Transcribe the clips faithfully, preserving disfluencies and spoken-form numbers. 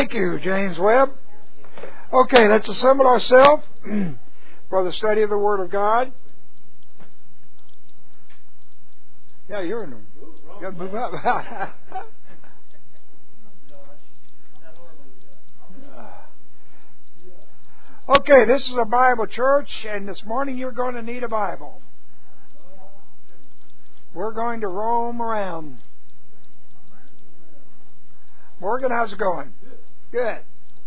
Thank you, James Webb. Okay, let's assemble ourselves for the study of the Word of God. Yeah, you're in the... You got to move up. Okay, this is a Bible church, and this morning you're going to need a Bible. We're going to roam around. Morgan, how's it going? Good.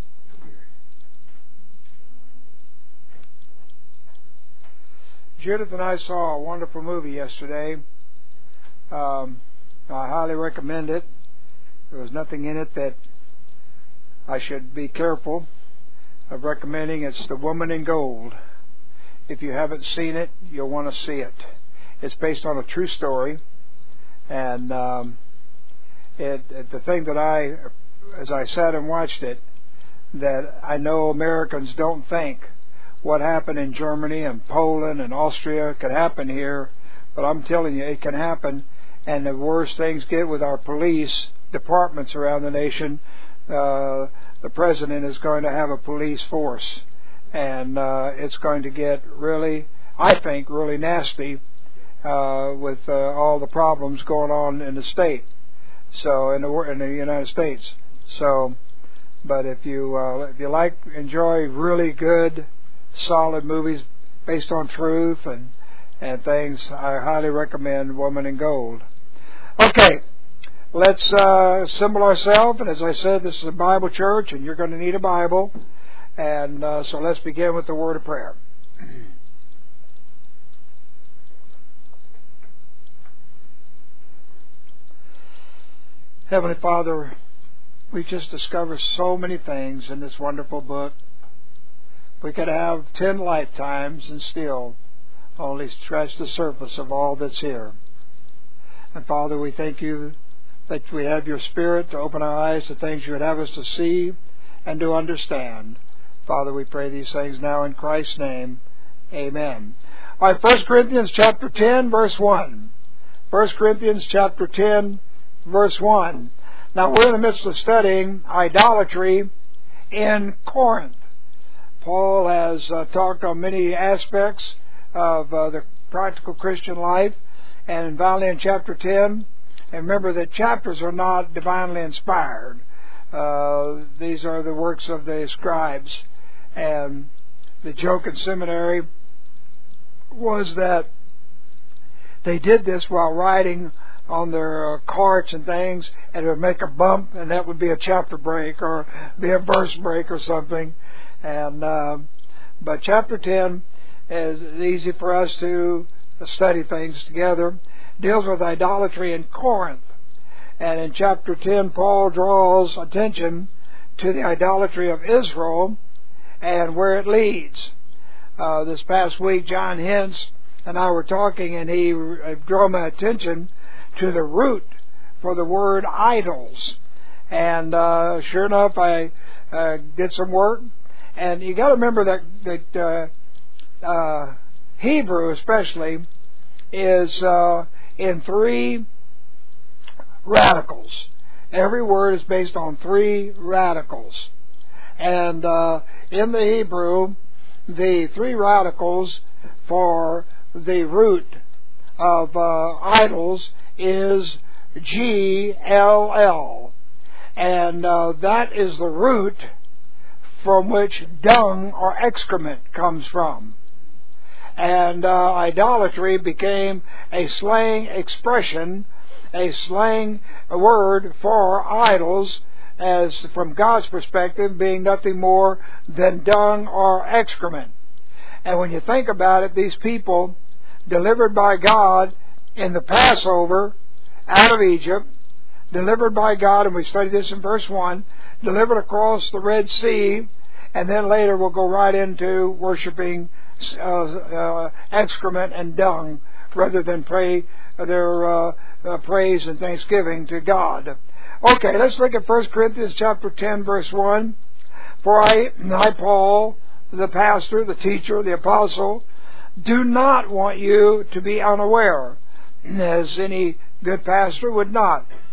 Judith and I saw a wonderful movie yesterday. Um, I highly recommend it. There was nothing in it that I should be careful of recommending. It's The Woman in Gold. If you haven't seen it, you'll want to see it. It's based on a true story, and um, it, it, the thing that I, as I sat and watched it, that I know Americans don't think what happened in Germany and Poland and Austria could happen here, but I'm telling you, it can happen. And the worse things get with our police departments around the nation, uh, the president is going to have a police force, and uh, it's going to get really, I think, really nasty uh, with uh, all the problems going on in the state, so in the in the United States. So, but if you uh, if you like enjoy really good, solid movies based on truth and and things, I highly recommend Woman in Gold. Okay. Let's uh, assemble ourselves, and as I said, this is a Bible church, and you're going to need a Bible, and uh, so let's begin with the word of prayer. Heavenly Father, we just discovered so many things in this wonderful book. We could have ten lifetimes and still only scratch the surface of all that's here. And Father, we thank you that we have your Spirit to open our eyes to things you would have us to see and to understand. Father, we pray these things now in Christ's name. Amen. All right, First Corinthians chapter ten, verse one. First Corinthians chapter ten, verse one. Now, we're in the midst of studying idolatry in Corinth. Paul has uh, talked on many aspects of uh, the practical Christian life, and finally in chapter ten, and remember that chapters are not divinely inspired. Uh, these are the works of the scribes. And the joke in seminary was that they did this while riding on their uh, carts and things, and it would make a bump, and that would be a chapter break or be a verse break or something. And uh, but chapter ten is easy for us to study things together. Deals with idolatry in Corinth. And in chapter ten, Paul draws attention to the idolatry of Israel and where it leads. Uh, this past week, John Hintz and I were talking, and he drew my attention to the root for the word idols. And uh, sure enough, I uh, did some work. And you got to remember that, that uh, uh, Hebrew especially is uh, in three radicals. Every word is based on three radicals. And uh, in the Hebrew, the three radicals for the root of uh, idols is G L L. And uh, that is the root from which dung or excrement comes from. And uh, idolatry became a slang expression, a slang word for idols, as from God's perspective being nothing more than dung or excrement. And when you think about it, these people delivered by God in the Passover out of Egypt, delivered by God, and we studied this in verse one, delivered across the Red Sea, and then later we'll go right into worshiping Uh, uh, excrement and dung rather than pray their uh, uh, praise and thanksgiving to God. Okay, let's look at First Corinthians chapter ten, verse one. For I, I, Paul, the pastor, the teacher, the apostle, do not want you to be unaware, as any good pastor would not,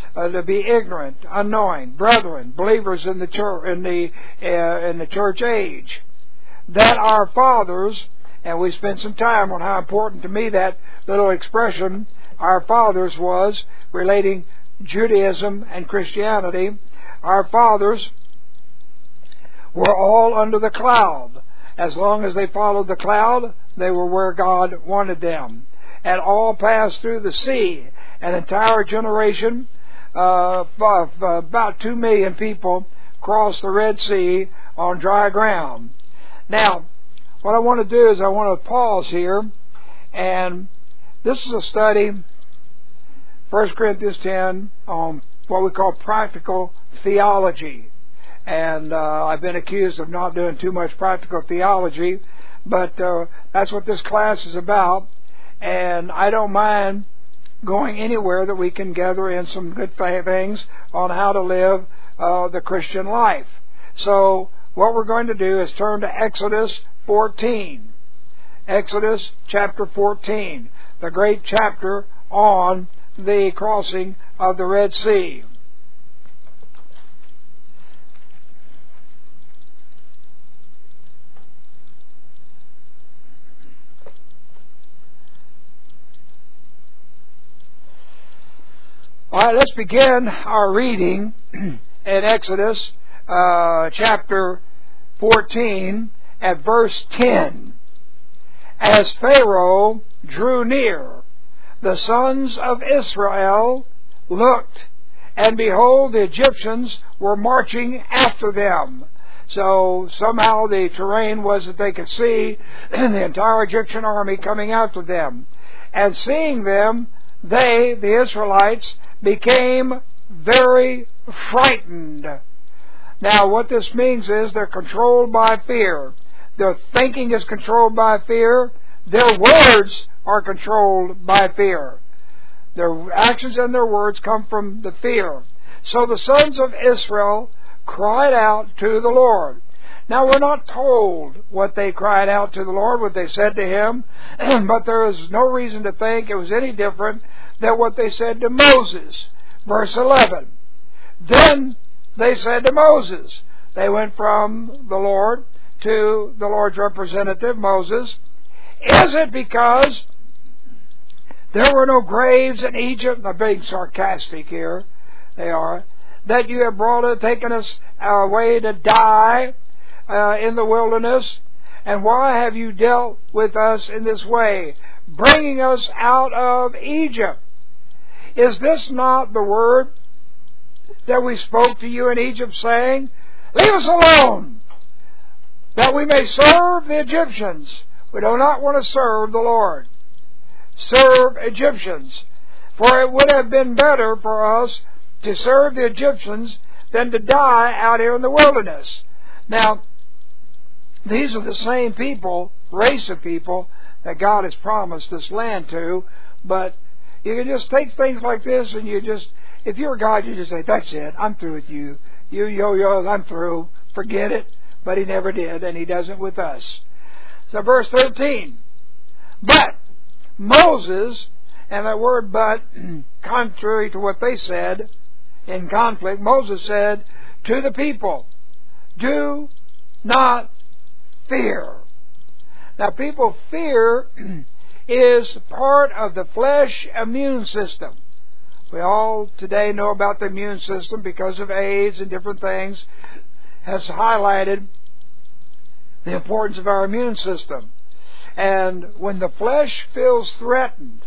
uh, to be ignorant, unknowing, brethren, believers in the church, in the uh, in the church age, that our fathers, and we spent some time on how important to me that little expression, our fathers, was relating Judaism and Christianity. Our fathers were all under the cloud. As long as they followed the cloud, they were where God wanted them. And all passed through the sea. An entire generation, uh, of about two million people, crossed the Red Sea on dry ground. Now, what I want to do is I want to pause here, and this is a study, First Corinthians ten, on what we call practical theology. And uh, I've been accused of not doing too much practical theology, but uh, that's what this class is about. And I don't mind going anywhere that we can gather in some good things on how to live uh, the Christian life. So what we're going to do is turn to Exodus fourteen. Exodus chapter fourteen, the great chapter on the crossing of the Red Sea. All right, let's begin our reading in Exodus uh, chapter fourteen at verse ten. As Pharaoh drew near, the sons of Israel looked, and behold, the Egyptians were marching after them. So somehow the terrain was that they could see the entire Egyptian army coming after them. And seeing them, they, the Israelites, became very frightened. Now, what this means is they're controlled by fear. Their thinking is controlled by fear. Their words are controlled by fear. Their actions and their words come from the fear. So the sons of Israel cried out to the Lord. Now, we're not told what they cried out to the Lord, what they said to Him, but there is no reason to think it was any different than what they said to Moses. Verse eleven. Then they said to Moses, they went from the Lord to the Lord's representative, Moses, is it because there were no graves in Egypt? I'm being sarcastic here. They are. That you have brought us, taken us away to die uh, in the wilderness? And why have you dealt with us in this way, bringing us out of Egypt? Is this not the word that we spoke to you in Egypt, saying, leave us alone, that we may serve the Egyptians? We do not want to serve the Lord. Serve Egyptians. For it would have been better for us to serve the Egyptians than to die out here in the wilderness. Now, these are the same people, race of people, that God has promised this land to, but you can just take things like this and you just, if you're God, you just say, that's it, I'm through with you. You yo-yo, I'm through. Forget it. But He never did, and He doesn't with us. So verse thirteen. But Moses, and that word but, contrary to what they said in conflict, Moses said to the people, do not fear. Now, people, fear is part of the flesh immune system. We all today know about the immune system because of AIDS and different things, has highlighted the importance of our immune system. And when the flesh feels threatened,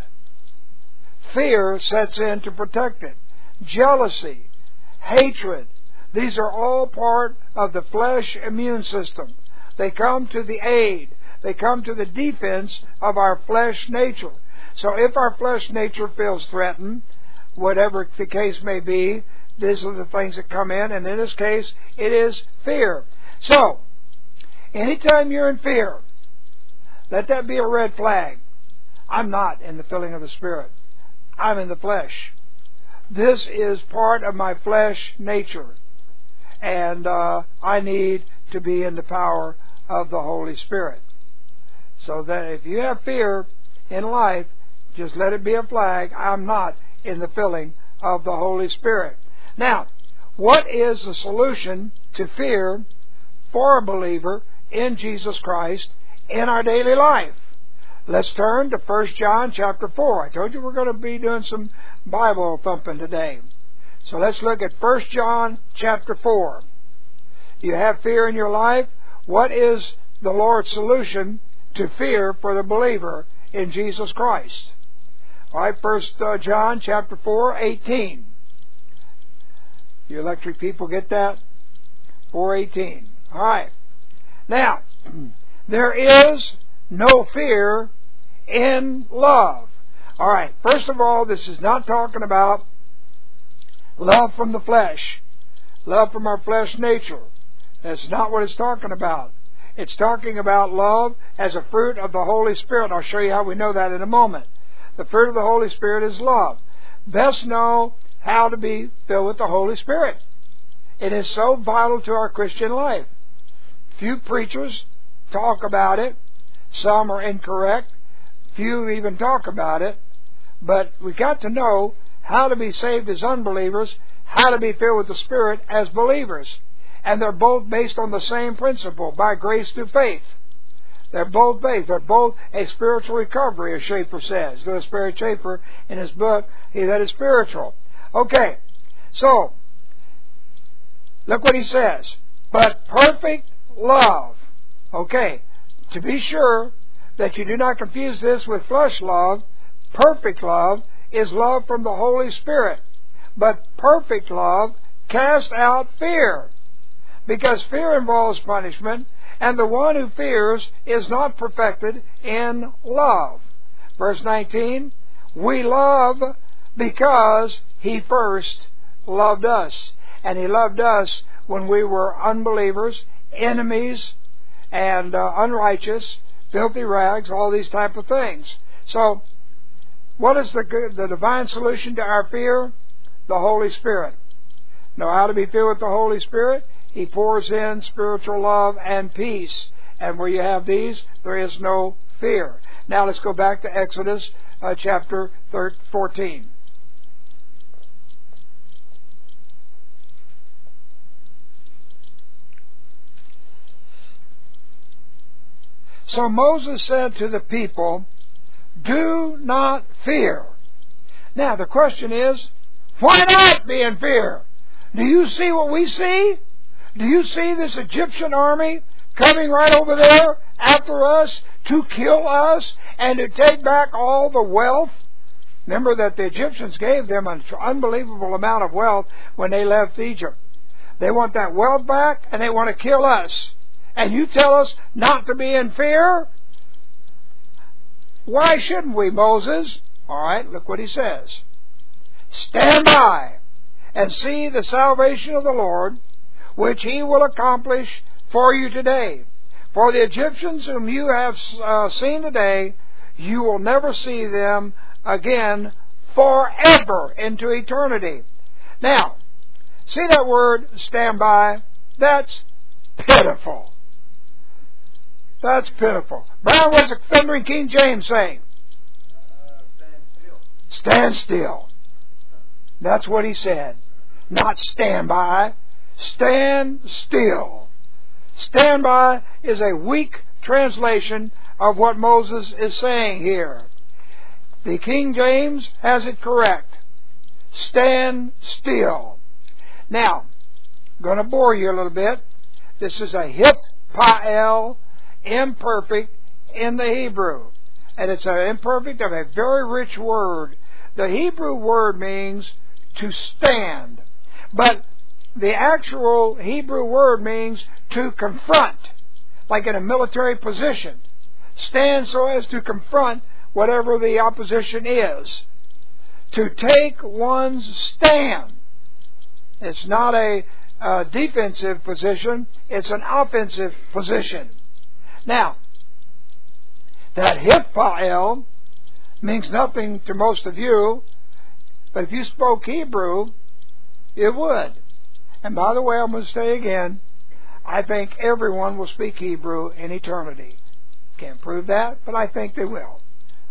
fear sets in to protect it. Jealousy, hatred, these are all part of the flesh immune system. They come to the aid. They come to the defense of our flesh nature. So if our flesh nature feels threatened, whatever the case may be, these are the things that come in, and in this case, it is fear. So, anytime you're in fear, let that be a red flag. I'm not in the filling of the Spirit. I'm in the flesh. This is part of my flesh nature. And uh, I need to be in the power of the Holy Spirit. So that if you have fear in life, just let it be a flag. I'm not in the filling of the Holy Spirit. Now, what is the solution to fear for a believer in Jesus Christ in our daily life? Let's turn to First John chapter four. I told you we're going to be doing some Bible thumping today. So let's look at First John chapter four. You have fear in your life. What is the Lord's solution to fear for the believer in Jesus Christ? All right, First John chapter four, eighteen. You electric people get that? four eighteen. All right. Now, there is no fear in love. All right. First of all, this is not talking about love from the flesh, love from our flesh nature. That's not what it's talking about. It's talking about love as a fruit of the Holy Spirit. I'll show you how we know that in a moment. The fruit of the Holy Spirit is love. Best know how to be filled with the Holy Spirit. It is so vital to our Christian life. Few preachers talk about it. Some are incorrect. Few even talk about it. But we've got to know how to be saved as unbelievers, how to be filled with the Spirit as believers. And they're both based on the same principle, by grace through faith. They're both based. They're both a spiritual recovery, as Schaeffer says. Louis Sperry Schaeffer, in his book, he that is spiritual. Okay, so, look what he says. But perfect love. Okay, to be sure that you do not confuse this with flesh love, perfect love is love from the Holy Spirit. But perfect love casts out fear, because fear involves punishment, and the one who fears is not perfected in love. Verse nineteen, we love because He first loved us. And He loved us when we were unbelievers, enemies, and uh, unrighteous, filthy rags, all these type of things. So, what is the, the divine solution to our fear? The Holy Spirit. Know how to be filled with the Holy Spirit? He pours in spiritual love and peace. And where you have these, there is no fear. Now let's go back to Exodus uh, chapter fourteen. So Moses said to the people, do not fear. Now the question is, why not be in fear? Do you see what we see? Do you see this Egyptian army coming right over there after us to kill us and to take back all the wealth? Remember that the Egyptians gave them an unbelievable amount of wealth when they left Egypt. They want that wealth back and they want to kill us. And you tell us not to be in fear? Why shouldn't we, Moses? All right, look what he says. Stand by and see the salvation of the Lord, which He will accomplish for you today. For the Egyptians whom you have uh, seen today, you will never see them again forever into eternity. Now, see that word, stand by? That's pitiful. That's pitiful. Brown, what's the thundering King James saying? Uh, stand still. Stand still. That's what he said. Not stand by. Stand still. Stand by is a weak translation of what Moses is saying here. The King James has it correct. Stand still. Now, I'm going to bore you a little bit. This is a hip-pa-el, imperfect in the Hebrew. And it's an imperfect of a very rich word. The Hebrew word means to stand. But the actual Hebrew word means to confront, like in a military position. Stand so as to confront whatever the opposition is. To take one's stand. It's not a, a defensive position, it's an offensive position. Now, that hip-pa-el means nothing to most of you, but if you spoke Hebrew, it would. And by the way, I'm going to say again, I think everyone will speak Hebrew in eternity. Can't prove that, but I think they will.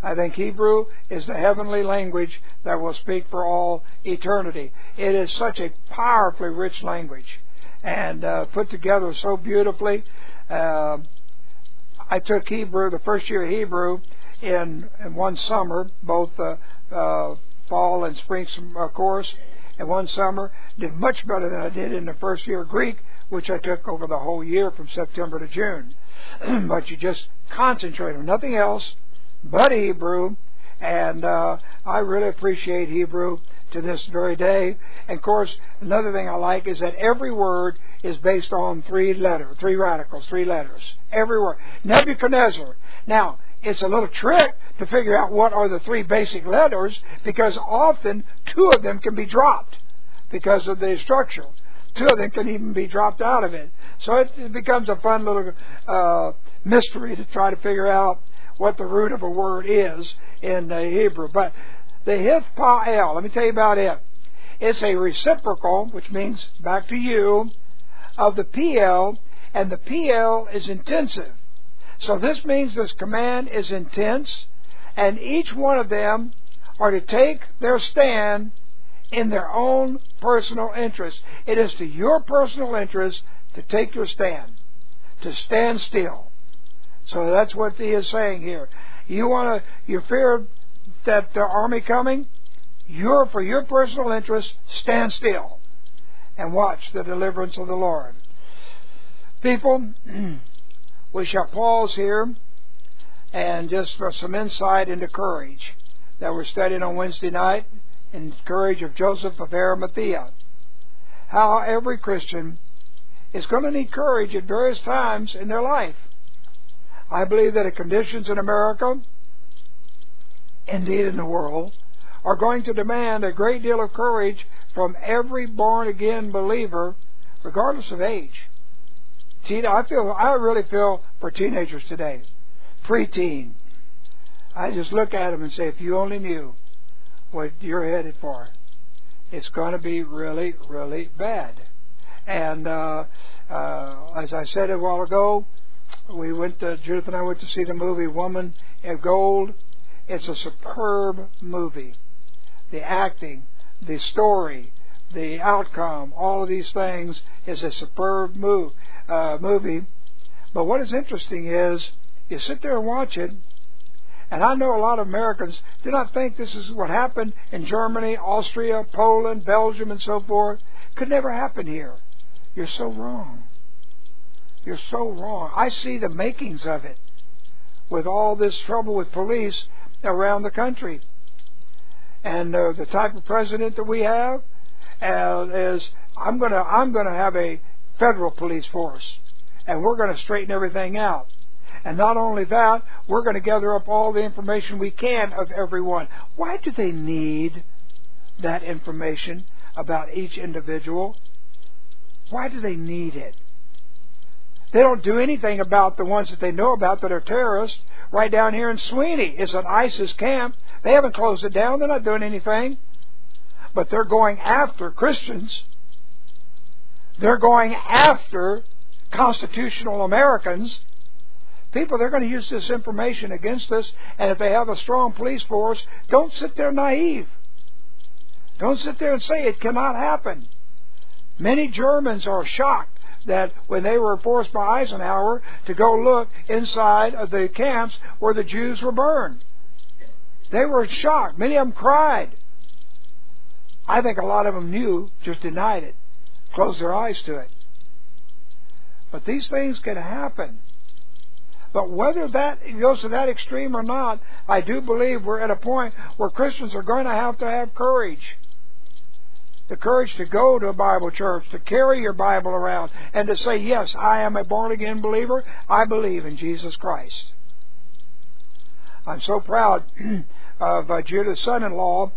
I think Hebrew is the heavenly language that will speak for all eternity. It is such a powerfully rich language and uh, put together so beautifully. Uh, I took Hebrew, the first year of Hebrew, in, in one summer, both uh, uh, fall and spring uh, course, and one summer. Did much better than I did in the first year of Greek, which I took over the whole year from September to June. But you just concentrate on nothing else but Hebrew, and uh, I really appreciate Hebrew to this very day. And of course, another thing I like is that every word is based on three letters, three radicals, three letters. Every word. Nebuchadnezzar. Now, it's a little trick to figure out what are the three basic letters, because often two of them can be dropped because of the structure. Two of them can even be dropped out of it. So it, it becomes a fun little uh, mystery to try to figure out what the root of a word is in uh, Hebrew. But the Hith-Pa'el, let me tell you about it. It's a reciprocal, which means back to you, of the P L, and the P L is intensive. So this means this command is intense, and each one of them are to take their stand in their own personal interest. It is to your personal interest to take your stand, to stand still. So that's what he is saying here. You want to, you fear that the army coming? You're, for your personal interest, stand still and watch the deliverance of the Lord. People, we shall pause here and just for some insight into courage that we're studying on Wednesday night, in courage of Joseph of Arimathea. How every Christian is going to need courage at various times in their life. I believe that the conditions in America, indeed in the world, are going to demand a great deal of courage from every born-again believer, regardless of age. Teen, I feel, I really feel for teenagers today, pre-teen. I just look at them and say, if you only knew what you're headed for, it's going to be really, really bad. And uh, uh, as I said a while ago, we went to, Judith and I went to see the movie Woman in Gold. It's a superb movie. The acting, the story, the outcome, all of these things is a superb move, uh, movie. But what is interesting is you sit there and watch it, and I know a lot of Americans do not think this is what happened in Germany, Austria, Poland, Belgium, and so forth. Could never happen here. You're so wrong. You're so wrong. I see the makings of it with all this trouble with police around the country. And uh, the type of president that we have uh, is, I'm going to I'm going to have a federal police force, and we're going to straighten everything out. And not only that, we're going to gather up all the information we can of everyone. Why do they need that information about each individual? Why do they need it? They don't do anything about the ones that they know about that are terrorists. Right down here in Sweeney is an ISIS camp. They haven't closed it down. They're not doing anything. But they're going after Christians. They're going after constitutional Americans. People, they're going to use this information against us. And if they have a strong police force, don't sit there naive. Don't sit there and say it cannot happen. Many Germans are shocked that when they were forced by Eisenhower to go look inside of the camps where the Jews were burned. They were shocked. Many of them cried. I think a lot of them knew, just denied it, closed their eyes to it. But these things can happen. But whether that goes to that extreme or not, I do believe we're at a point where Christians are going to have to have courage. The courage to go to a Bible church, to carry your Bible around, and to say, yes, I am a born-again believer. I believe in Jesus Christ. I'm so proud of uh, Judah's son-in-law.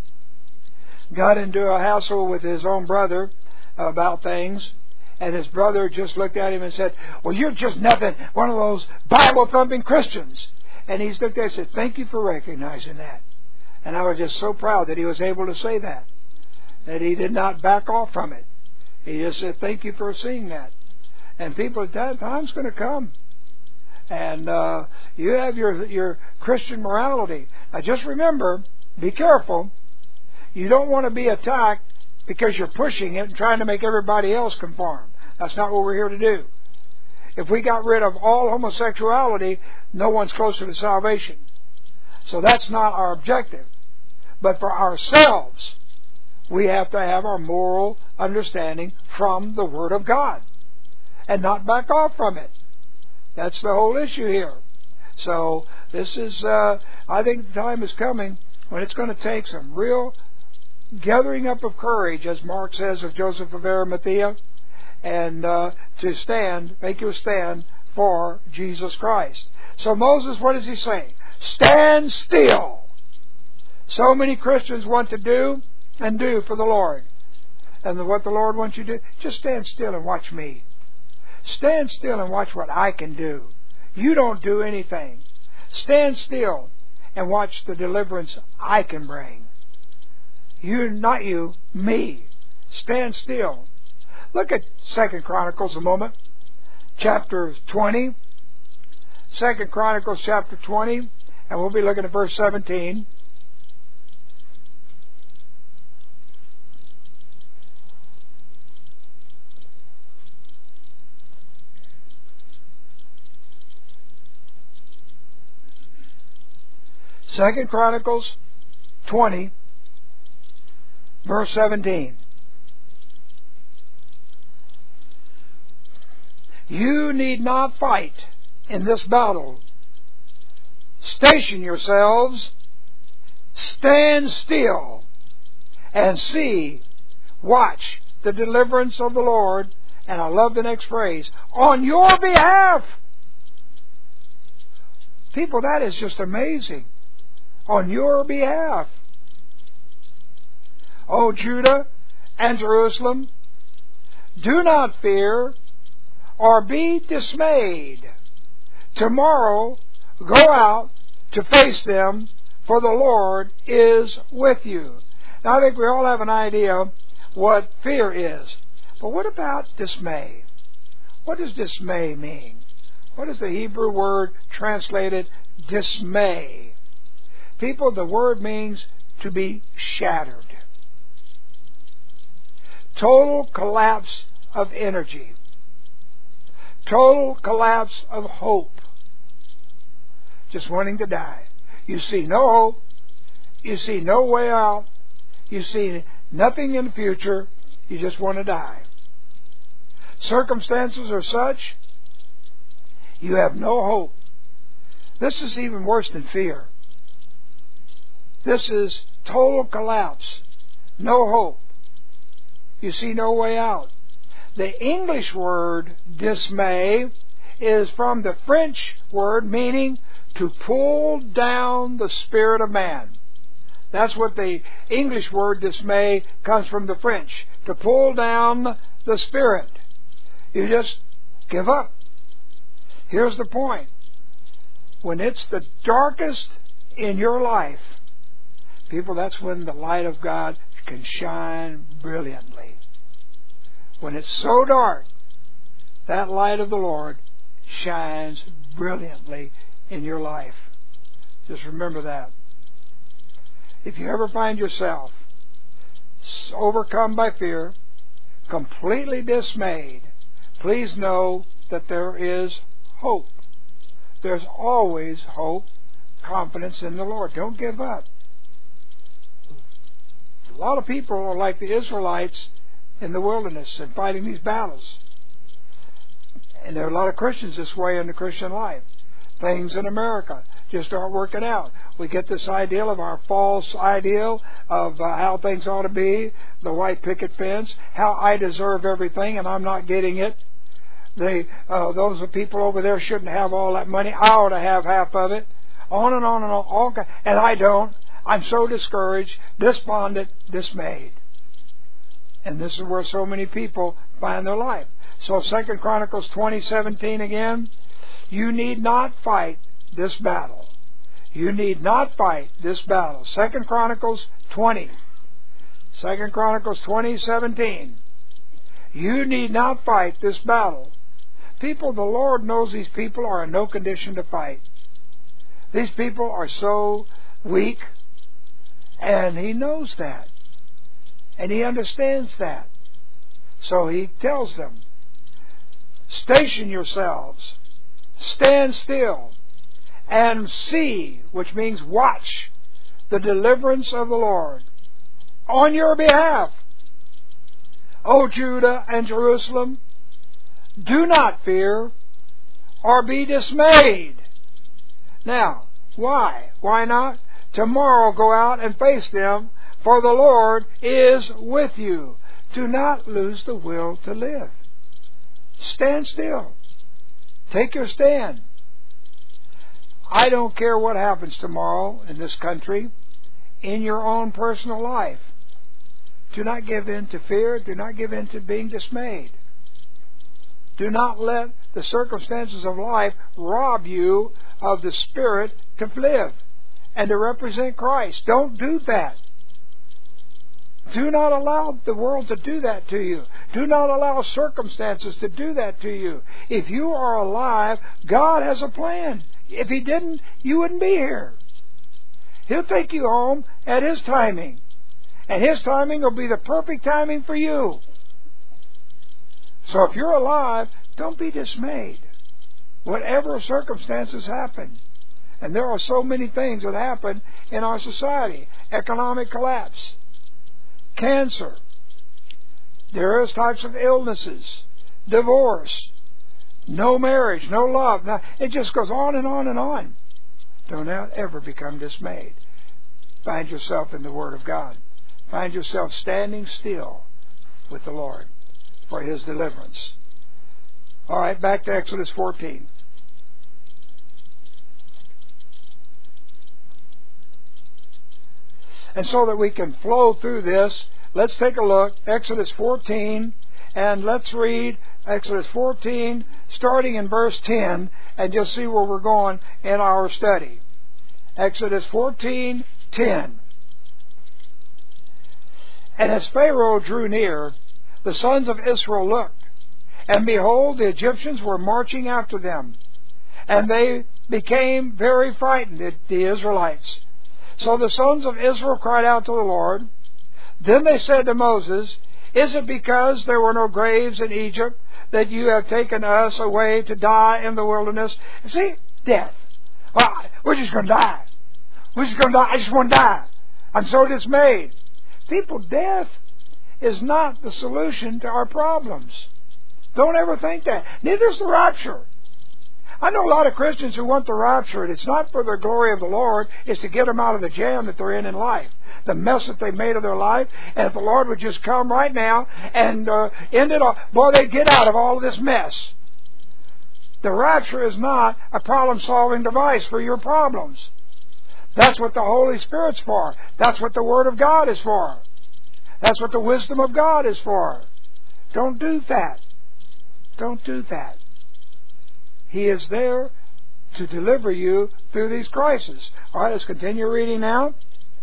Got into a hassle with his own brother about things, and his brother just looked at him and said, well, you're just nothing, one of those Bible-thumping Christians. And he looked there and said, thank you for recognizing that. And I was just so proud that he was able to say that. That he did not back off from it. He just said, thank you for seeing that. And people, that time's going to come. And uh, you have your your Christian morality. Now just remember, be careful. You don't want to be attacked because you're pushing it and trying to make everybody else conform. That's not what we're here to do. If we got rid of all homosexuality, no one's closer to salvation. So that's not our objective. But for ourselves, we have to have our moral understanding from the Word of God and not back off from it. That's the whole issue here. So this is, uh, I think the time is coming when it's going to take some real gathering up of courage, as Mark says of Joseph of Arimathea, and uh, to stand, make you a stand for Jesus Christ. So Moses, what does he say? Stand still. So many Christians want to do and do for the Lord. And what the Lord wants you to do, just stand still and watch me. Stand still and watch what I can do. You don't do anything. Stand still and watch the deliverance I can bring. You, not you, me. Stand still. Look at Second Chronicles a moment. Chapter twenty. Second Chronicles chapter twenty. And we'll be looking at verse seventeen. Second Chronicles twenty, verse seventeen. You need not fight in this battle. Station yourselves, stand still, and see, watch the deliverance of the Lord. And I love the next phrase, on your behalf. People, that is just amazing. On your behalf. O Judah and Jerusalem, do not fear or be dismayed. Tomorrow go out to face them, for the Lord is with you. Now I think we all have an idea what fear is. But what about dismay? What does dismay mean? What is the Hebrew word translated dismay? People, the word means to be shattered. Total collapse of energy. Total collapse of hope. Just wanting to die. You see no hope. You see no way out. You see nothing in the future. You just want to die. Circumstances are such, you have no hope. This is even worse than fear. This is total collapse. No hope. You see no way out. The English word dismay is from the French word meaning to pull down the spirit of man. That's what the English word dismay comes from the French. To pull down the spirit. You just give up. Here's the point. When it's the darkest in your life, people, that's when the light of God can shine brilliantly. When it's so dark, that light of the Lord shines brilliantly in your life. Just remember that. If you ever find yourself overcome by fear, completely dismayed, please know that there is hope. There's always hope, confidence in the Lord. Don't give up. A lot of people are like the Israelites in the wilderness and fighting these battles. And there are a lot of Christians this way in the Christian life. Things in America just aren't working out. We get this ideal of our false ideal of uh, how things ought to be, the white picket fence, how I deserve everything and I'm not getting it. They, uh, those people over there shouldn't have all that money. I ought to have half of it. On and on and on. All, and I don't. I'm so discouraged, despondent, dismayed. And this is where so many people find their life. So Second Chronicles twenty seventeen again. You need not fight this battle. You need not fight this battle. Second Chronicles twenty. Second Chronicles twenty seventeen. You need not fight this battle, People, the Lord knows these people are in no condition to fight. These people are so weak, and He knows that. And He understands that. So He tells them, station yourselves, stand still, and see, which means watch, the deliverance of the Lord on your behalf. O Judah and Jerusalem, do not fear or be dismayed. Now, why? Why not? Tomorrow go out and face them, for the Lord is with you. Do not lose the will to live. Stand still. Take your stand. I don't care what happens tomorrow in this country, in your own personal life. Do not give in to fear. Do not give in to being dismayed. Do not let the circumstances of life rob you of the spirit to live and to represent Christ. Don't do that. Do not allow the world to do that to you. Do not allow circumstances to do that to you. If you are alive, God has a plan. If He didn't, you wouldn't be here. He'll take you home at His timing. And His timing will be the perfect timing for you. So if you're alive, don't be dismayed. Whatever circumstances happen. And there are so many things that happen in our society. Economic collapse. Cancer. Various types of illnesses. Divorce. No marriage. No love. Now, it just goes on and on and on. Do not ever become dismayed. Find yourself in the Word of God. Find yourself standing still with the Lord for His deliverance. All right, back to Exodus fourteen. And so that we can flow through this, let's take a look. Exodus fourteen, and let's read Exodus fourteen, starting in verse ten, and just see where we're going in our study. Exodus fourteen, ten. And as Pharaoh drew near, the sons of Israel looked, and behold, the Egyptians were marching after them. And they became very frightened, the Israelites. So the sons of Israel cried out to the Lord. Then they said to Moses, is it because there were no graves in Egypt that you have taken us away to die in the wilderness? See, death. Well, we're just going to die. We're just going to die. I just want to die. I'm so dismayed. People, death is not the solution to our problems. Don't ever think that. Neither is the rapture. I know a lot of Christians who want the rapture, and it's not for the glory of the Lord. It's to get them out of the jam that they're in in life, the mess that they've made of their life. And if the Lord would just come right now and uh, end it all, boy, they'd get out of all of this mess. The rapture is not a problem-solving device for your problems. That's what the Holy Spirit's for. That's what the Word of God is for. That's what the wisdom of God is for. Don't do that. Don't do that. He is there to deliver you through these crises. All right, let's continue reading now.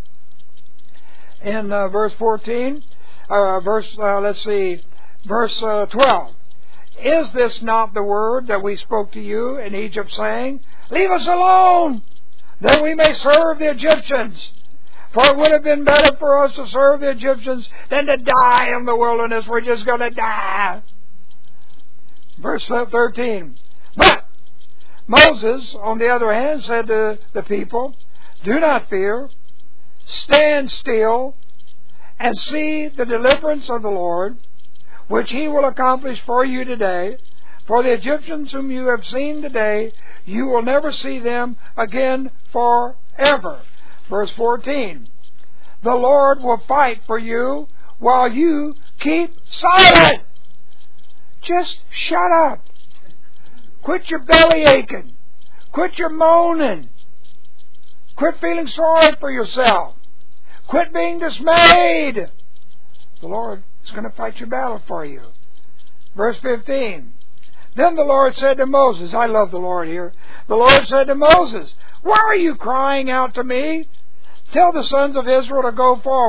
In uh, verse fourteen, uh, verse, uh, let's see, verse uh, twelve. Is this not the word that we spoke to you in Egypt, saying, leave us alone, that we may serve the Egyptians? For it would have been better for us to serve the Egyptians than to die in the wilderness. We're just going to die. Verse thirteen. But Moses, on the other hand, said to the people, do not fear. Stand still and see the deliverance of the Lord, which He will accomplish for you today. For the Egyptians whom you have seen today, you will never see them again forever. Verse fourteen. The Lord will fight for you while you keep silent. Just shut up. Quit your belly aching. Quit your moaning. Quit feeling sorry for yourself. Quit being dismayed. The Lord is going to fight your battle for you. Verse fifteen. Then the Lord said to Moses, I love the Lord here. The Lord said to Moses, why are you crying out to me? Tell the sons of Israel to go forward.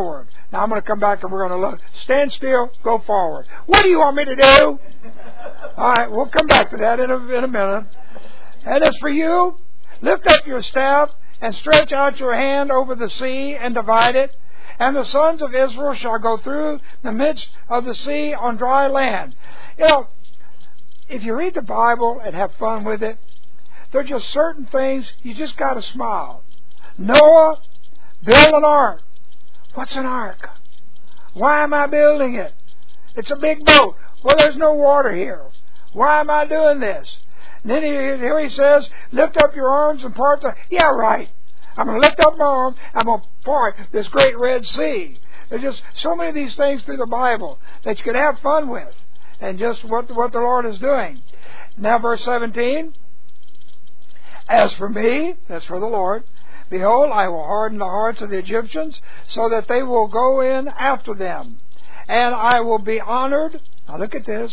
Now I'm going to come back and we're going to look. Stand still, go forward. What do you want me to do? All right, we'll come back to that in a, in a minute. And as for you, lift up your staff and stretch out your hand over the sea and divide it. And the sons of Israel shall go through the midst of the sea on dry land. You know, if you read the Bible and have fun with it, there are just certain things you just got to smile. Noah built an ark. What's an ark? Why am I building it? It's a big boat. Well, there's no water here. Why am I doing this? And then here he says, lift up your arms and part the... Yeah, right. I'm going to lift up my arm. I'm going to part this great Red Sea. There's just so many of these things through the Bible that you can have fun with. And just what, what the Lord is doing. Now verse seventeen. As for me, that's for the Lord, behold, I will harden the hearts of the Egyptians so that they will go in after them. And I will be honored. Now look at this.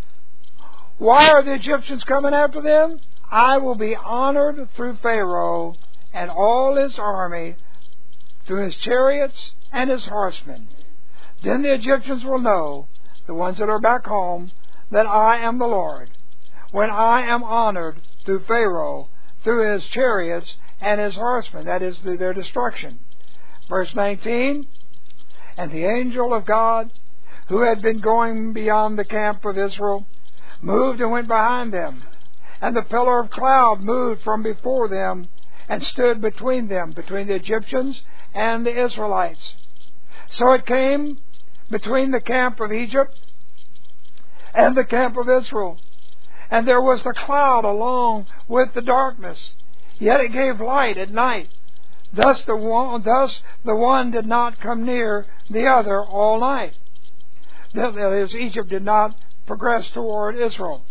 Why are the Egyptians coming after them? I will be honored through Pharaoh and all his army, through his chariots and his horsemen. Then the Egyptians will know, the ones that are back home, that I am the Lord, when I am honored through Pharaoh, through his chariots and his horsemen, that is, through their destruction. Verse nineteen, and the angel of God, who had been going beyond the camp of Israel, moved and went behind them. And the pillar of cloud moved from before them and stood between them, between the Egyptians and the Israelites. So it came between the camp of Egypt and the camp of Israel. And there was the cloud along with the darkness, yet it gave light at night. Thus the one, thus the one did not come near the other all night. That is, Egypt did not progress toward Israel.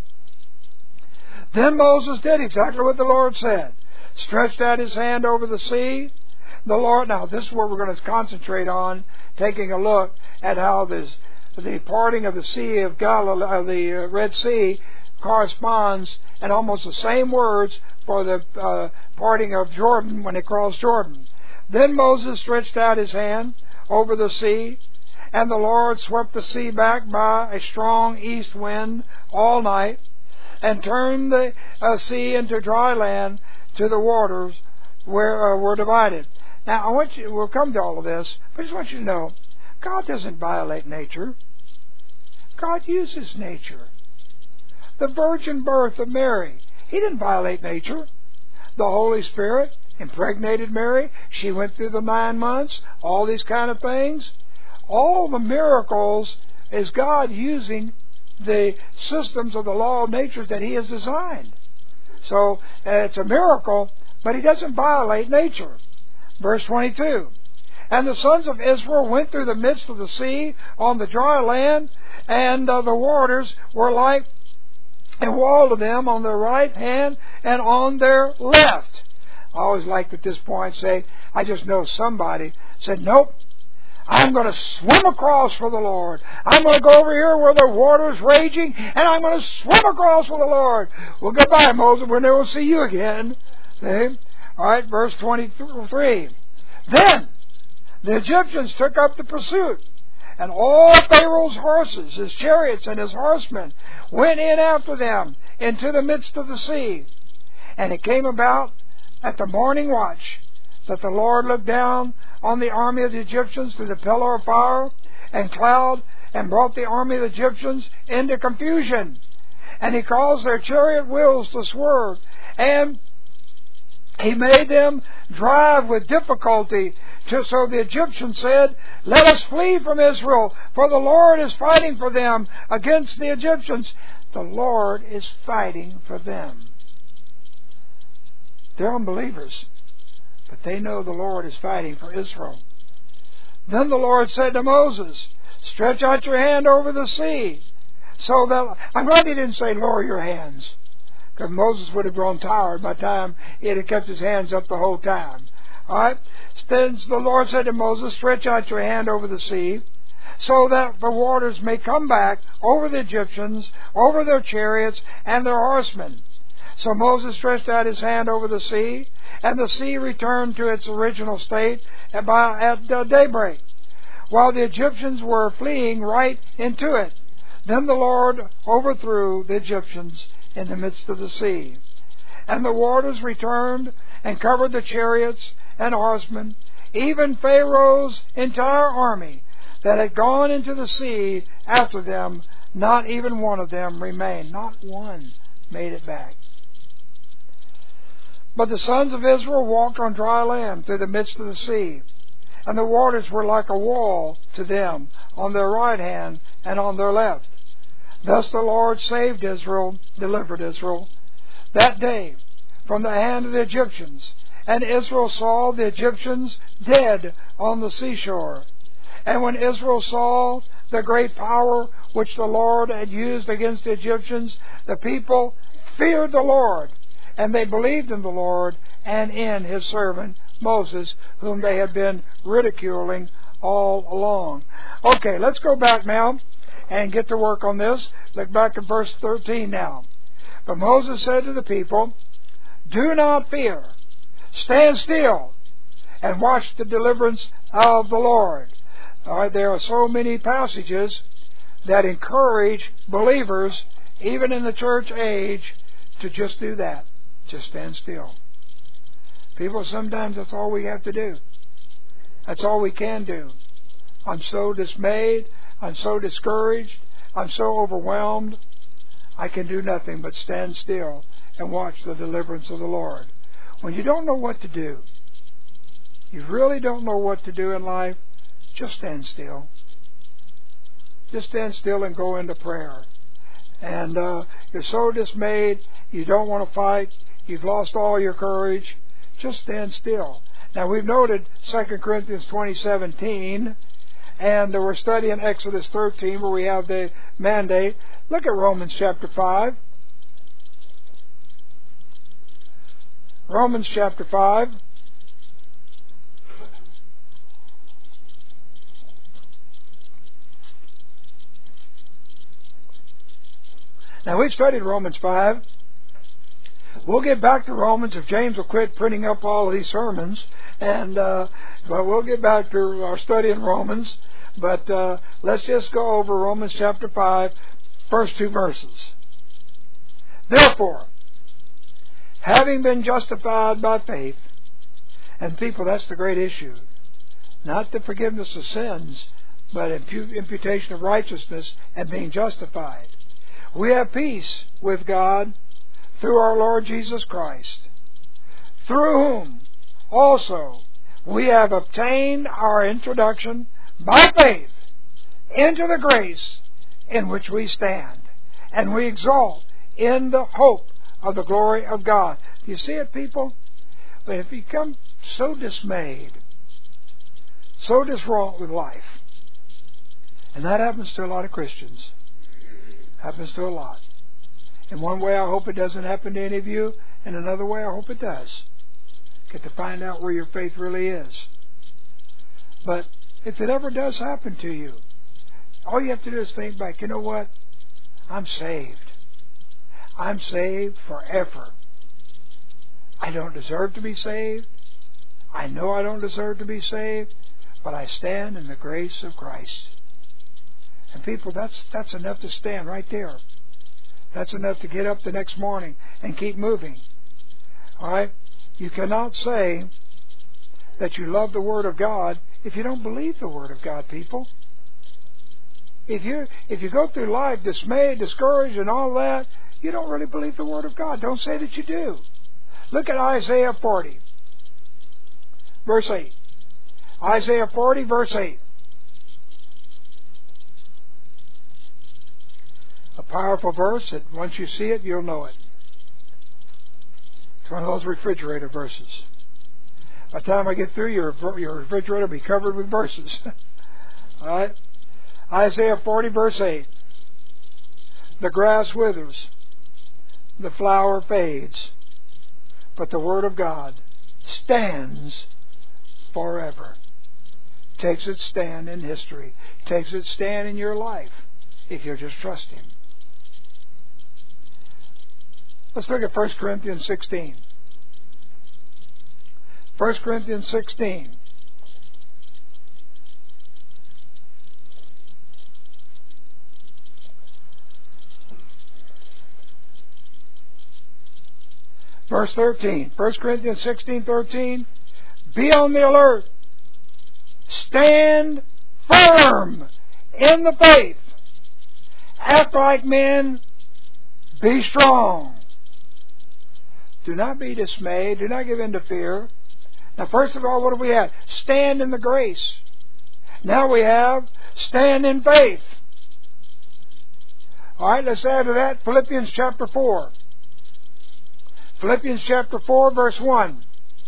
Then Moses did exactly what the Lord said. Stretched out his hand over the sea. The Lord, now this is where we're going to concentrate on, taking a look at how this, the parting of the Sea of Galilee, uh, the Red Sea, corresponds, and almost the same words for the uh, parting of Jordan when he crossed Jordan. Then Moses stretched out his hand over the sea, and the Lord swept the sea back by a strong east wind all night, and turned the uh, sea into dry land to the waters where uh, were divided. Now, I want you, we'll come to all of this, but I just want you to know, God doesn't violate nature. God uses nature. The virgin birth of Mary, He didn't violate nature. The Holy Spirit impregnated Mary. She went through the nine months, all these kind of things. All the miracles is God using the systems of the law of nature that He has designed. So uh, it's a miracle, but He doesn't violate nature. Verse twenty-two. And the sons of Israel went through the midst of the sea on the dry land, and uh, the waters were like a wall to them on their right hand and on their left. I always like at this point say, I just know somebody said, nope, I'm going to swim across for the Lord. I'm going to go over here where the water's raging, and I'm going to swim across for the Lord. Well, goodbye, Moses. We'll never see you again. See? All right, verse twenty-three. Then the Egyptians took up the pursuit, and all Pharaoh's horses, his chariots, and his horsemen went in after them into the midst of the sea. And it came about at the morning watch that the Lord looked down on the army of the Egyptians through the pillar of fire and cloud, and brought the army of the Egyptians into confusion. And He caused their chariot wheels to swerve, and He made them drive with difficulty. To, so the Egyptians said, let us flee from Israel, for the Lord is fighting for them against the Egyptians. The Lord is fighting for them. They're unbelievers, but they know the Lord is fighting for Israel. Then the Lord said to Moses, stretch out your hand over the sea, so that... I'm glad He didn't say lower your hands, because Moses would have grown tired by the time he had kept his hands up the whole time. All right. Then the Lord said to Moses, stretch out your hand over the sea, so that the waters may come back over the Egyptians, over their chariots and their horsemen. So Moses stretched out his hand over the sea, and the sea returned to its original state at daybreak. while the Egyptians were fleeing right into it. Then the Lord overthrew the Egyptians in the midst of the sea. And the waters returned and covered the chariots and horsemen, even Pharaoh's entire army that had gone into the sea after them. Not even one of them remained. Not one made it back. But the sons of Israel walked on dry land through the midst of the sea, and the waters were like a wall to them on their right hand and on their left. Thus the Lord saved Israel, delivered Israel, that day from the hand of the Egyptians. And Israel saw the Egyptians dead on the seashore. And when Israel saw the great power which the Lord had used against the Egyptians, the people feared the Lord, and they believed in the Lord and in His servant Moses, whom they had been ridiculing all along. Okay, let's go back now and get to work on this. Look back at verse thirteen now. But Moses said to the people, "Do not fear. Stand still and watch the deliverance of the Lord." All right, there are so many passages that encourage believers, even in the church age, to just do that. Just stand still. People, sometimes that's all we have to do. That's all we can do. I'm so dismayed. I'm so discouraged. I'm so overwhelmed. I can do nothing but stand still and watch the deliverance of the Lord. When you don't know what to do, you really don't know what to do in life, just stand still. Just stand still and go into prayer. And uh, you're so dismayed, you don't want to fight, you've lost all your courage, just stand still. Now we've noted Second Corinthians twenty seventeen, and we're studying Exodus thirteen where we have the mandate. Look at Romans chapter five. Romans chapter five. Now we've studied Romans five. We'll get back to Romans if James will quit printing up all of these sermons, and uh, but we'll get back to our study in Romans. But uh, let's just go over Romans chapter five, first two verses. Therefore, having been justified by faith, and people, that's the great issue. Not the forgiveness of sins, but imputation of righteousness and being justified. We have peace with God through our Lord Jesus Christ, through whom also we have obtained our introduction by faith into the grace in which we stand, and we exalt in the hope of the glory of God. Do you see it, people? But if you become so dismayed, so distraught with life, and that happens to a lot of Christians, happens to a lot. In one way, I hope it doesn't happen to any of you. In another way, I hope it does. Get to find out where your faith really is. But if it ever does happen to you, all you have to do is think back, you know what? I'm saved. I'm saved forever. I don't deserve to be saved. I know I don't deserve to be saved, but I stand in the grace of Christ. And people, that's that's enough to stand right there. That's enough to get up the next morning and keep moving. All right? You cannot say that you love the Word of God if you don't believe the Word of God, people. If you if you go through life dismayed, discouraged, and all that, you don't really believe the Word of God. Don't say that you do. Look at Isaiah forty, verse eight. Isaiah forty, verse eight. A powerful verse that once you see it, you'll know it. It's one of those refrigerator verses. By the time I get through, your your refrigerator will be covered with verses. All right? Isaiah forty, verse eight. The grass withers, the flower fades, but the Word of God stands forever. Takes its stand in history. Takes its stand in your life if you just trust Him. Let's look at First Corinthians sixteen. First Corinthians sixteen. Verse thirteen. First Corinthians sixteen thirteen. Be on the alert. Stand firm in the faith. Act like men. Be strong. Do not be dismayed. Do not give in to fear. Now, first of all, what have we had? Stand in the grace. Now we have stand in faith. All right, let's add to that Philippians chapter four. Philippians chapter four, verse one.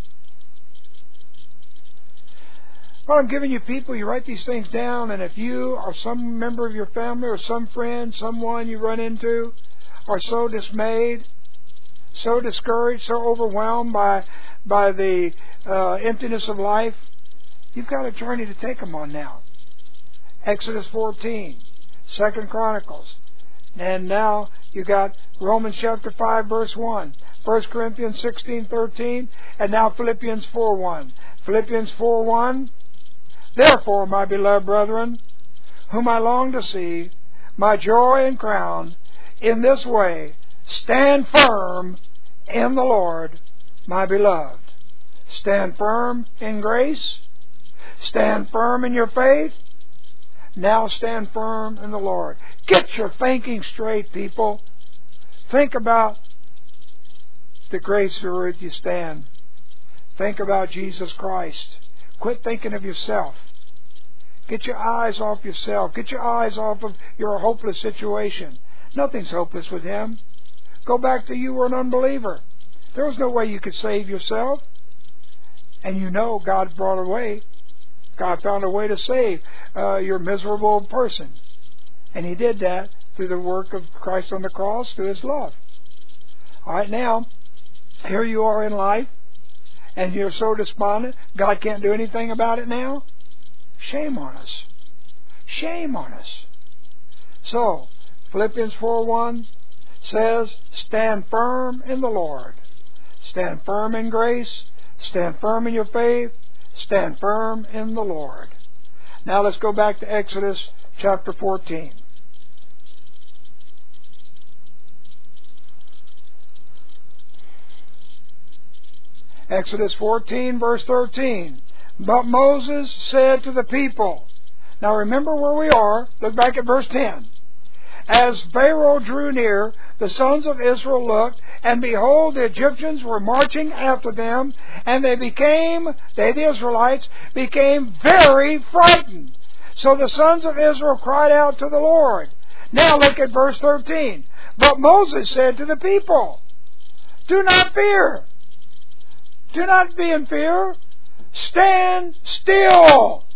Well, I'm giving you people, you write these things down, and if you or some member of your family or some friend, someone you run into, are so dismayed, so discouraged, so overwhelmed by by the uh, emptiness of life, you've got a journey to take them on now. Exodus fourteen, Second Chronicles, and now you got Romans chapter five, verse one, First Corinthians sixteen thirteen, and now Philippians four one. Philippians four one. Therefore, my beloved brethren, whom I long to see, my joy and crown, in this way, stand firm in the Lord, my beloved. Stand firm in grace. Stand firm in your faith. Now stand firm in the Lord. Get your thinking straight, people. Think about the grace wherein you stand. Think about Jesus Christ. Quit thinking of yourself. Get your eyes off yourself. Get your eyes off of your hopeless situation. Nothing's hopeless with Him. Go back to you were an unbeliever. There was no way you could save yourself. And you know God brought a way. God found a way to save uh, your miserable person. And He did that through the work of Christ on the cross, through His love. All right, now, here you are in life, and you're so despondent, God can't do anything about it now? Shame on us. Shame on us. So, Philippians four one says, stand firm in the Lord. Stand firm in grace. Stand firm in your faith. Stand firm in the Lord. Now let's go back to Exodus chapter fourteen. Exodus fourteen, verse thirteen. But Moses said to the people, now remember where we are. Look back at verse ten. As Pharaoh drew near, the sons of Israel looked, and behold, the Egyptians were marching after them, and they became, they the Israelites, became very frightened. So the sons of Israel cried out to the Lord. Now look at verse thirteen. But Moses said to the people, do not fear. Do not be in fear. Stand still.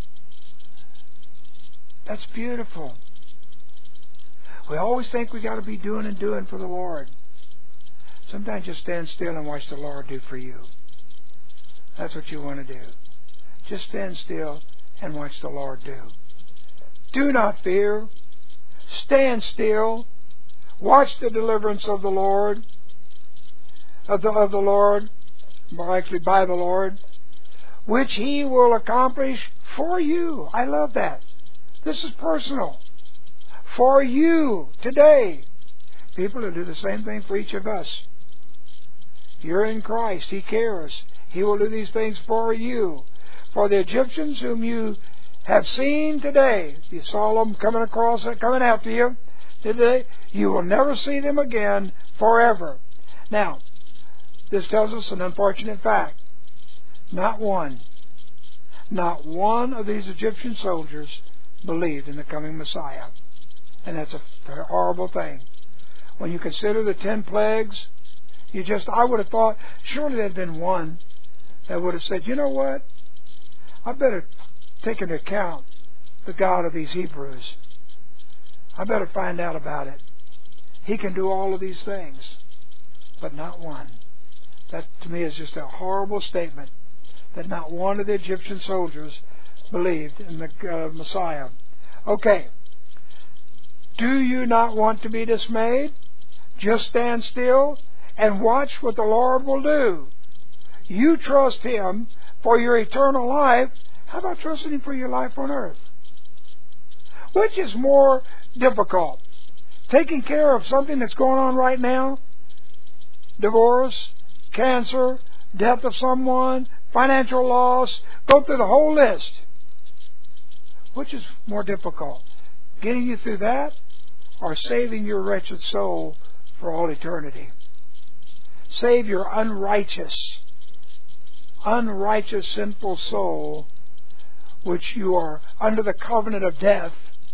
That's beautiful. We always think we got to be doing and doing for the Lord. Sometimes just stand still and watch the Lord do for you. That's what you want to do. Just stand still and watch the Lord do. Do not fear. Stand still. Watch the deliverance of the Lord. Of the, of the Lord. Well, actually by the Lord. Which He will accomplish for you. I love that. This is personal. For you today. People will do the same thing for each of us. You're in Christ. He cares. He will do these things for you. For the Egyptians whom you have seen today, you saw them coming across, coming after you today, you will never see them again forever. Now, this tells us an unfortunate fact. Not one, not one of these Egyptian soldiers believed in the coming Messiah. And that's a horrible thing. When you consider the ten plagues, you just, I would have thought, surely there had been one that would have said, you know what? I better take into account the God of these Hebrews. I better find out about it. He can do all of these things. But not one. That to me is just a horrible statement. That not one of the Egyptian soldiers believed in the uh, Messiah. Okay. Do you not want to be dismayed? Just stand still and watch what the Lord will do. You trust Him for your eternal life. How about trusting Him for your life on earth? Which is more difficult? Taking care of something that's going on right now? Divorce, cancer, death of someone, financial loss. Go through the whole list. Which is more difficult? Getting you through that, or saving your wretched soul for all eternity? Save your unrighteous, unrighteous, sinful soul, which you are under the covenant of death,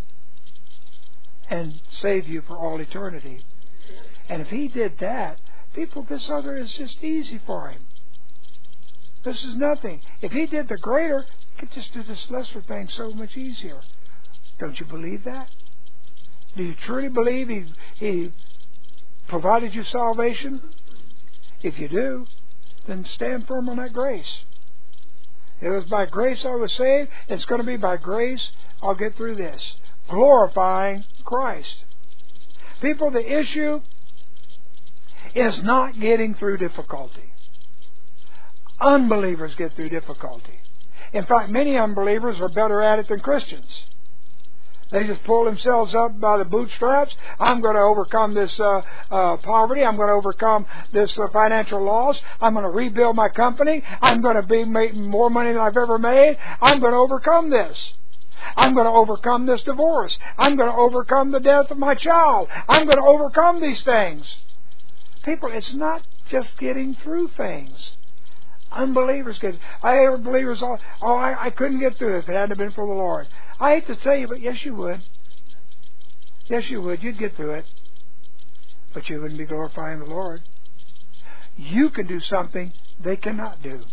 and save you for all eternity. And if He did that, people, this other is just easy for Him. This is nothing. If He did the greater, He could just do this lesser thing so much easier. Don't you believe that? Do you truly believe He, he provided you salvation? If you do, then stand firm on that grace. It was by grace I was saved. It's going to be by grace I'll get through this. Glorifying Christ. People, the issue is not getting through difficulty. Unbelievers get through difficulty. In fact, many unbelievers are better at it than Christians. They just pull themselves up by the bootstraps. I'm going to overcome this uh, uh, poverty. I'm going to overcome this uh, financial loss. I'm going to rebuild my company. I'm going to be making more money than I've ever made. I'm going to overcome this. I'm going to overcome this divorce. I'm going to overcome the death of my child. I'm going to overcome these things. People, it's not just getting through things. Unbelievers get. I hear believers. Oh, oh I, I couldn't get through it if it hadn't been for the Lord. I hate to tell you, but yes, you would. Yes, you would. You'd get through it, but you wouldn't be glorifying the Lord. You can do something they cannot do.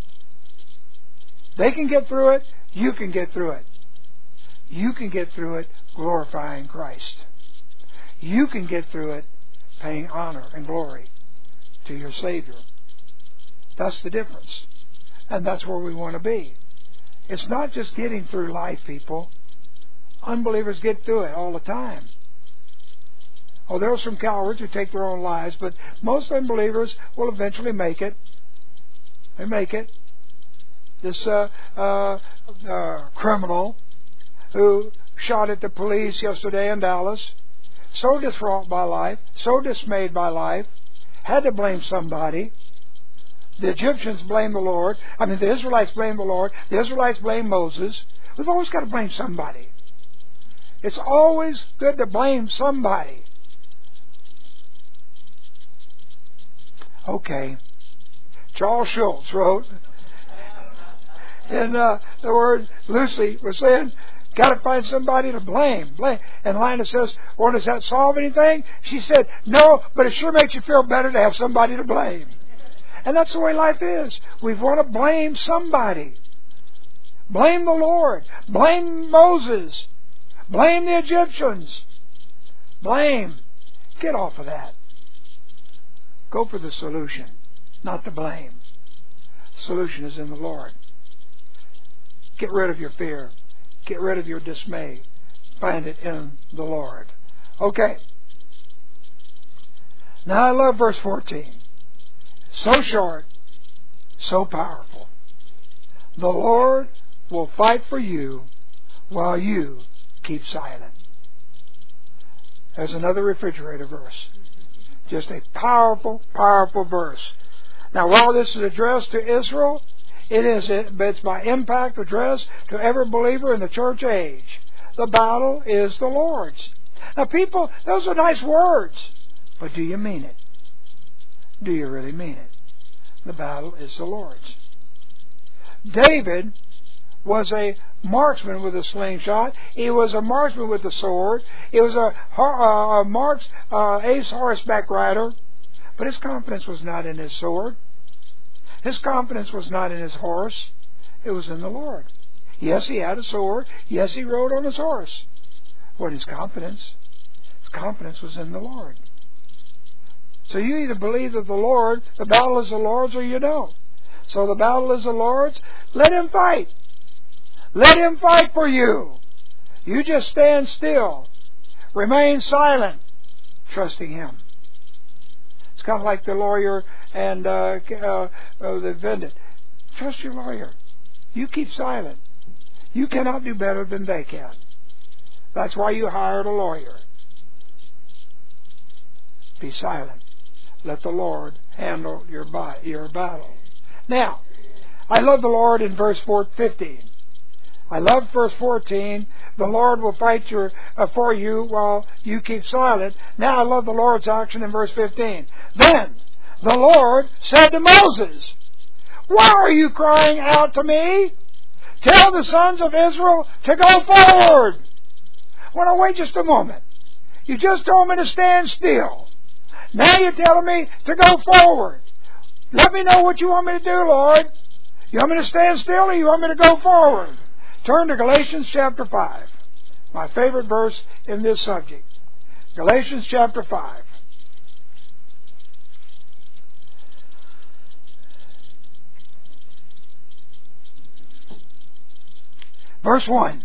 They can get through it. You can get through it. You can get through it glorifying Christ. You can get through it paying honor and glory to your Savior. That's the difference. And that's where we want to be. It's not just getting through life, people. Unbelievers get through it all the time. Oh, there are some cowards who take their own lives, but most unbelievers will eventually make it. They make it. This uh, uh, uh, criminal who shot at the police yesterday in Dallas, so distraught by life, so dismayed by life, had to blame somebody. The Egyptians blame the Lord. I mean, the Israelites blame the Lord. The Israelites blame Moses. We've always got to blame somebody. It's always good to blame somebody. Okay. Charles Schultz wrote, and uh, the word Lucy was saying, got to find somebody to blame. blame. And Lina says, well, does that solve anything? She said, no, but it sure makes you feel better to have somebody to blame. And that's the way life is. We want to blame somebody. Blame the Lord. Blame Moses. Blame the Egyptians. Blame. Get off of that. Go for the solution, not the blame. The solution is in the Lord. Get rid of your fear. Get rid of your dismay. Find it in the Lord. Okay. Now I love verse fourteen. So short, so powerful. The Lord will fight for you while you keep silent. There's another refrigerator verse. Just a powerful, powerful verse. Now, while this is addressed to Israel, it is, but it's by impact addressed to every believer in the church age. The battle is the Lord's. Now, people, those are nice words, but do you mean it? Do you really mean it? The battle is the Lord's. David was a marksman with a slingshot. He was a marksman with a sword. He was a, a, a marks, uh, ace horseback rider. But his confidence was not in his sword. His confidence was not in his horse. It was in the Lord. Yes, he had a sword. Yes, he rode on his horse. What is confidence? His confidence was in the Lord. So you either believe that the Lord, the battle is the Lord's, or you don't. So the battle is the Lord's. Let Him fight. Let Him fight for you. You just stand still. Remain silent, trusting Him. It's kind of like the lawyer and uh, uh, uh, the defendant. Trust your lawyer. You keep silent. You cannot do better than they can. That's why you hired a lawyer. Be silent. Let the Lord handle your, your battle. Now, I love the Lord in verse fifteen. I love verse fourteen. The Lord will fight your, uh, for you while you keep silent. Now I love the Lord's action in verse fifteen. Then the Lord said to Moses, why are you crying out to me? Tell the sons of Israel to go forward. Well, now wait just a moment. You just told me to stand still. Now you're telling me to go forward. Let me know what you want me to do, Lord. You want me to stand still or you want me to go forward? Turn to Galatians chapter five. My favorite verse in this subject. Galatians chapter five. Verse one.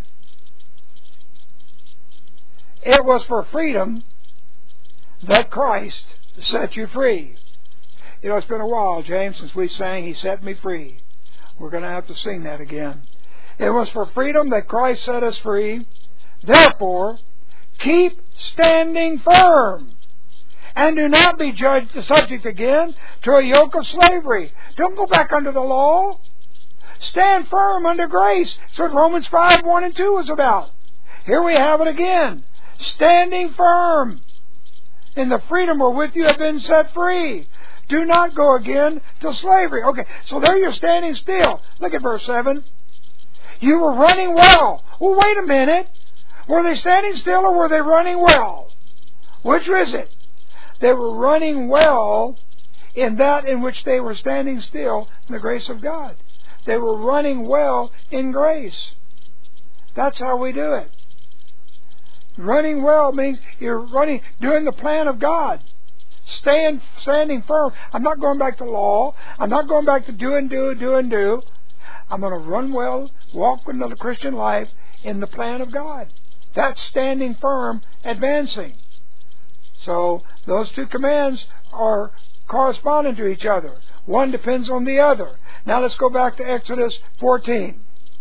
It was for freedom that Christ set you free. You know, it's been a while, James, since we sang He Set Me Free. We're going to have to sing that again. It was for freedom that Christ set us free. Therefore, keep standing firm. And do not be judged subject again to a yoke of slavery. Don't go back under the law. Stand firm under grace. That's what Romans five, one and two is about. Here we have it again. Standing firm in the freedom wherewith you have been set free. Do not go again to slavery. Okay, so there you're standing still. Look at verse seven. You were running well. Well, wait a minute. Were they standing still or were they running well? Which is it? They were running well in that in which they were standing still in the grace of God. They were running well in grace. That's how we do it. Running well means you're running, doing the plan of God. Stand, standing firm. I'm not going back to law. I'm not going back to do and do, do and do. I'm going to run well, walk into the Christian life in the plan of God. That's standing firm, advancing. So those two commands are corresponding to each other. One depends on the other. Now let's go back to Exodus fourteen.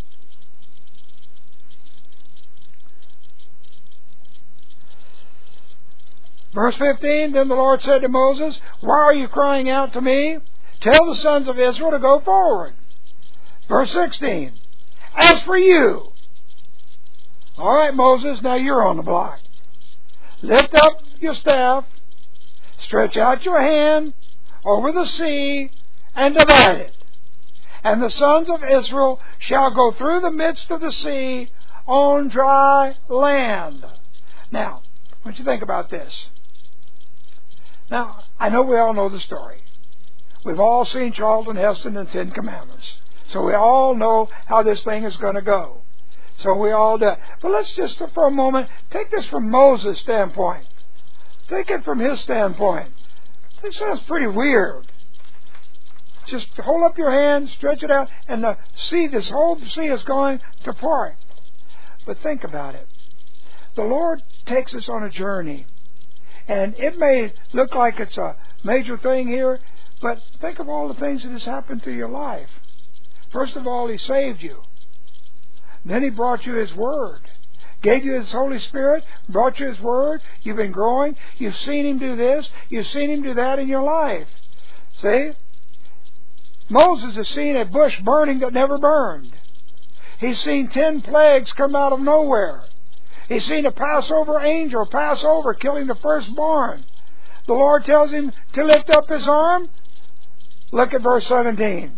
Verse fifteen, then the Lord said to Moses, why are you crying out to me? Tell the sons of Israel to go forward. Verse sixteen, as for you, all right, Moses, now you're on the block. Lift up your staff, stretch out your hand over the sea, and divide it. And the sons of Israel shall go through the midst of the sea on dry land. Now, what do you think about this? Now, I know we all know the story. We've all seen Charlton Heston and Ten Commandments. So we all know how this thing is going to go. So we all do. But let's just, for a moment, take this from Moses' standpoint. Take it from his standpoint. This sounds pretty weird. Just hold up your hand, stretch it out, and the sea, this whole sea is going to part. But think about it. The Lord takes us on a journey. And it may look like it's a major thing here, but think of all the things that has happened through your life. First of all, He saved you. Then He brought you His Word. Gave you His Holy Spirit, brought you His Word. You've been growing. You've seen Him do this. You've seen Him do that in your life. See? Moses has seen a bush burning that never burned. He's seen ten plagues come out of nowhere. He's seen a Passover angel pass over, killing the firstborn. The Lord tells him to lift up his arm. Look at verse seventeen.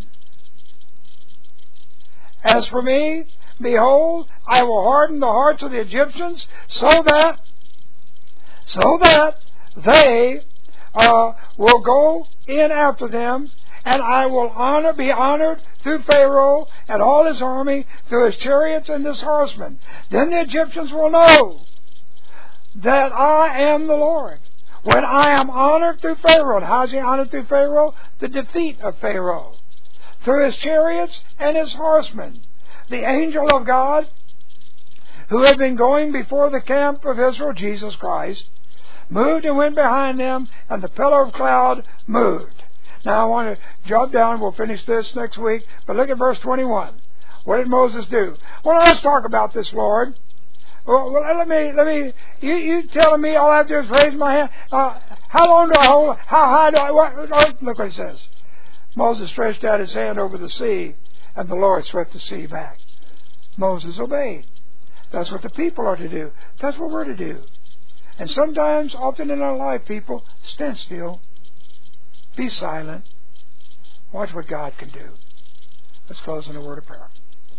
As for me, behold, I will harden the hearts of the Egyptians so that, so that they uh, will go in after them, and I will honor, be honored through Pharaoh and all his army, through his chariots and his horsemen. Then the Egyptians will know that I am the Lord. When I am honored through Pharaoh. And how is he honored through Pharaoh? The defeat of Pharaoh. Through his chariots and his horsemen. The angel of God, who had been going before the camp of Israel, Jesus Christ, moved and went behind them, and the pillar of cloud moved. Now I want to jump down. We'll finish this next week. But look at verse twenty-one. What did Moses do? Well, let's talk about this, Lord. Well, well, let me, let me, you, you telling me all I have to do is raise my hand? Uh, how long do I hold? How high do I, what, look what it says. Moses stretched out his hand over the sea, and the Lord swept the sea back. Moses obeyed. That's what the people are to do. That's what we're to do. And sometimes, often in our life, people, stand still. Be silent. Watch what God can do. Let's close in a word of prayer.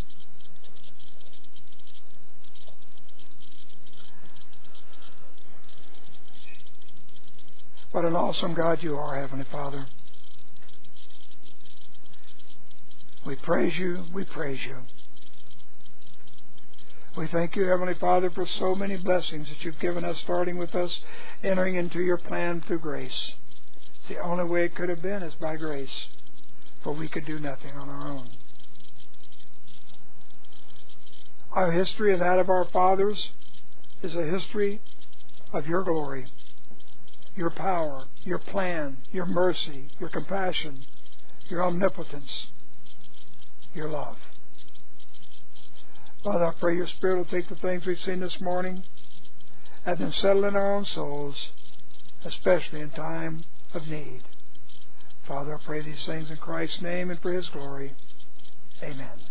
What an awesome God you are, Heavenly Father. We praise you. We praise you. We thank you, Heavenly Father, for so many blessings that you've given us, starting with us entering into your plan through grace. It's the only way it could have been is by grace, for we could do nothing on our own. Our history and that of our fathers is a history of your glory, your power, your plan, your mercy, your compassion, your omnipotence, your love. Father, I pray your Spirit will take the things we've seen this morning and then settle in our own souls, especially in time of need. Father, I pray these things in Christ's name and for His glory. Amen.